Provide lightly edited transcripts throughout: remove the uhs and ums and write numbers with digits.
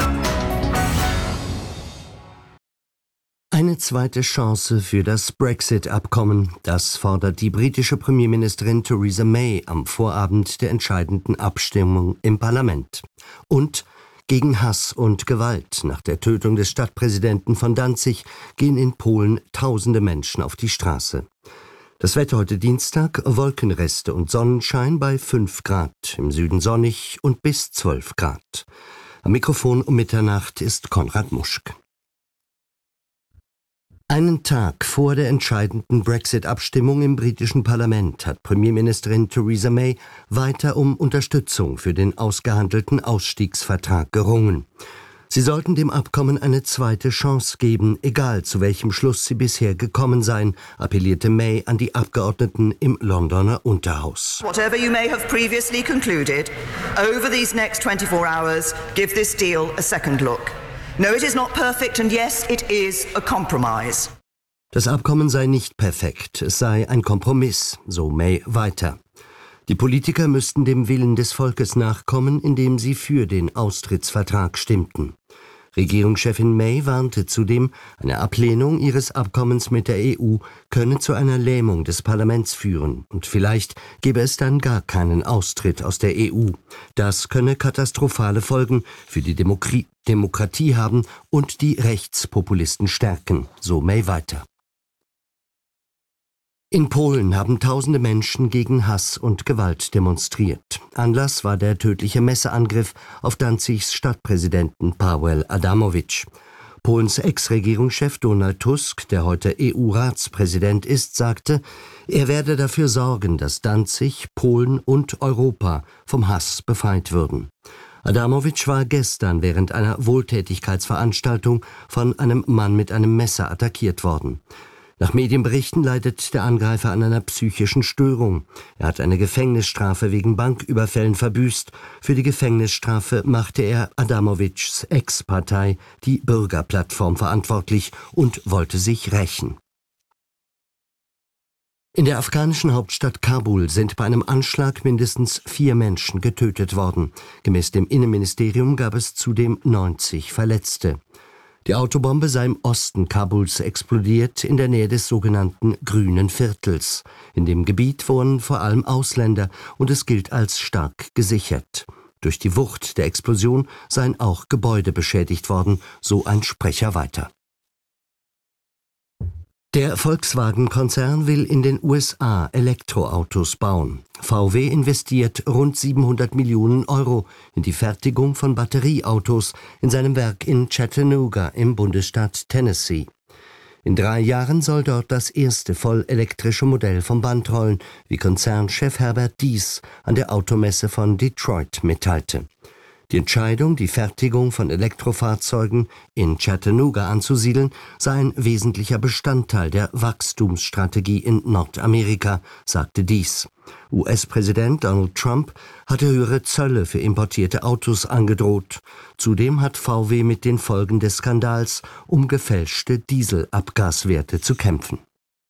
Eine zweite Chance für das Brexit-Abkommen, das fordert die britische Premierministerin Theresa May am Vorabend der entscheidenden Abstimmung im Parlament. Und gegen Hass und Gewalt. Nach der Tötung des Stadtpräsidenten von Danzig gehen in Polen tausende Menschen auf die Straße. Das Wetter heute Dienstag, Wolkenreste und Sonnenschein bei 5 Grad, im Süden sonnig und bis 12 Grad. Am Mikrofon um Mitternacht ist Konrad Muschk. Einen Tag vor der entscheidenden Brexit-Abstimmung im britischen Parlament hat Premierministerin Theresa May weiter um Unterstützung für den ausgehandelten Ausstiegsvertrag gerungen. Sie sollten dem Abkommen eine zweite Chance geben, egal zu welchem Schluss sie bisher gekommen seien, appellierte May an die Abgeordneten im Londoner Unterhaus. Whatever you may have previously concluded, over these next 24 hours, give this deal a second look. No, it is not perfect and yes, it is a compromise. Das Abkommen sei nicht perfekt, es sei ein Kompromiss, so May weiter. Die Politiker müssten dem Willen des Volkes nachkommen, indem sie für den Austrittsvertrag stimmten. Regierungschefin May warnte zudem, eine Ablehnung ihres Abkommens mit der EU könne zu einer Lähmung des Parlaments führen und vielleicht gäbe es dann gar keinen Austritt aus der EU. Das könne katastrophale Folgen für die Demokratie haben und die Rechtspopulisten stärken, so May weiter. In Polen haben tausende Menschen gegen Hass und Gewalt demonstriert. Anlass war der tödliche Messerangriff auf Danzigs Stadtpräsidenten Paweł Adamowicz. Polens Ex-Regierungschef Donald Tusk, der heute EU-Ratspräsident ist, sagte, er werde dafür sorgen, dass Danzig, Polen und Europa vom Hass befreit würden. Adamowicz war gestern während einer Wohltätigkeitsveranstaltung von einem Mann mit einem Messer attackiert worden. Nach Medienberichten leidet der Angreifer an einer psychischen Störung. Er hat eine Gefängnisstrafe wegen Banküberfällen verbüßt. Für die Gefängnisstrafe machte er Adamowicz' Ex-Partei, die Bürgerplattform, verantwortlich und wollte sich rächen. In der afghanischen Hauptstadt Kabul sind bei einem Anschlag mindestens 4 Menschen getötet worden. Gemäß dem Innenministerium gab es zudem 90 Verletzte. Die Autobombe sei im Osten Kabuls explodiert, in der Nähe des sogenannten Grünen Viertels. In dem Gebiet wohnen vor allem Ausländer und es gilt als stark gesichert. Durch die Wucht der Explosion seien auch Gebäude beschädigt worden, so ein Sprecher weiter. Der Volkswagen-Konzern will in den USA Elektroautos bauen. VW investiert rund 700 Millionen Euro in die Fertigung von Batterieautos in seinem Werk in Chattanooga im Bundesstaat Tennessee. In 3 Jahren soll dort das erste vollelektrische Modell vom Band rollen, wie Konzernchef Herbert Diess an der Automesse von Detroit mitteilte. Die Entscheidung, die Fertigung von Elektrofahrzeugen in Chattanooga anzusiedeln, sei ein wesentlicher Bestandteil der Wachstumsstrategie in Nordamerika, sagte Diess. US-Präsident Donald Trump hatte höhere Zölle für importierte Autos angedroht. Zudem hat VW mit den Folgen des Skandals um gefälschte Dieselabgaswerte zu kämpfen.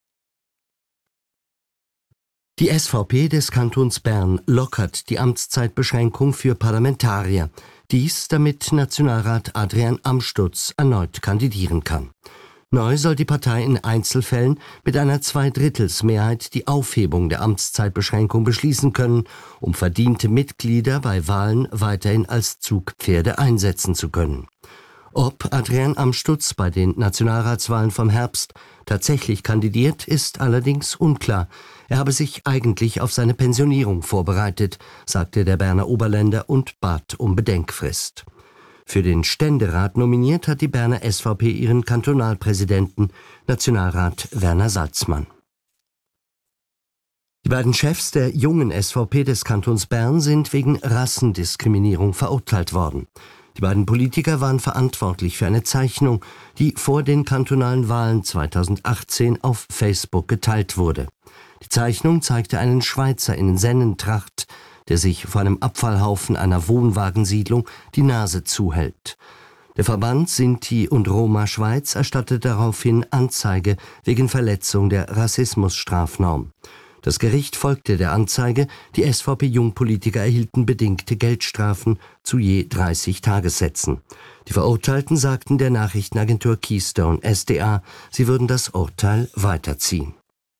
Die SVP des Kantons Bern lockert die Amtszeitbeschränkung für Parlamentarier. Dies, damit Nationalrat Adrian Amstutz erneut kandidieren kann. Neu soll die Partei in Einzelfällen mit einer Zweidrittelsmehrheit die Aufhebung der Amtszeitbeschränkung beschließen können, um verdiente Mitglieder bei Wahlen weiterhin als Zugpferde einsetzen zu können. Ob Adrian Amstutz bei den Nationalratswahlen vom Herbst tatsächlich kandidiert, ist allerdings unklar. Er habe sich eigentlich auf seine Pensionierung vorbereitet, sagte der Berner Oberländer und bat um Bedenkfrist. Für den Ständerat nominiert hat die Berner SVP ihren Kantonalpräsidenten, Nationalrat Werner Salzmann. Die beiden Chefs der jungen SVP des Kantons Bern sind wegen Rassendiskriminierung verurteilt worden. Die beiden Politiker waren verantwortlich für eine Zeichnung, die vor den kantonalen Wahlen 2018 auf Facebook geteilt wurde. Die Zeichnung zeigte einen Schweizer in Sennentracht, der sich vor einem Abfallhaufen einer Wohnwagensiedlung die Nase zuhält. Der Verband Sinti und Roma Schweiz erstattete daraufhin Anzeige wegen Verletzung der Rassismusstrafnorm. Das Gericht folgte der Anzeige, die SVP-Jungpolitiker erhielten bedingte Geldstrafen zu je 30 Tagessätzen. Die Verurteilten sagten der Nachrichtenagentur Keystone SDA, sie würden das Urteil weiterziehen.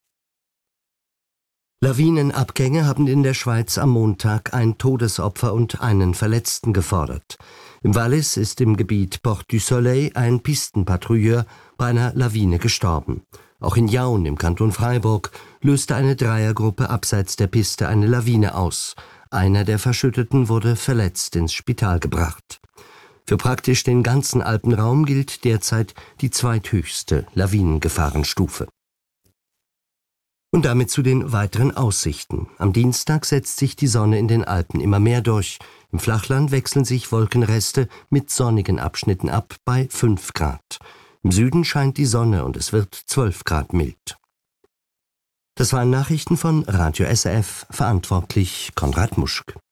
Lawinenabgänge haben in der Schweiz am Montag ein Todesopfer und einen Verletzten gefordert. Im Wallis ist im Gebiet Port du Soleil ein Pistenpatrouilleur bei einer Lawine gestorben. Auch in Jaun im Kanton Freiburg löste eine Dreiergruppe abseits der Piste eine Lawine aus. Einer der Verschütteten wurde verletzt ins Spital gebracht. Für praktisch den ganzen Alpenraum gilt derzeit die zweithöchste Lawinengefahrenstufe. Und damit zu den weiteren Aussichten. Am Dienstag setzt sich die Sonne in den Alpen immer mehr durch. Im Flachland wechseln sich Wolkenreste mit sonnigen Abschnitten ab bei 5 Grad. Im Süden scheint die Sonne und es wird 12 Grad mild. Das waren Nachrichten von Radio SRF, verantwortlich Konrad Muschk.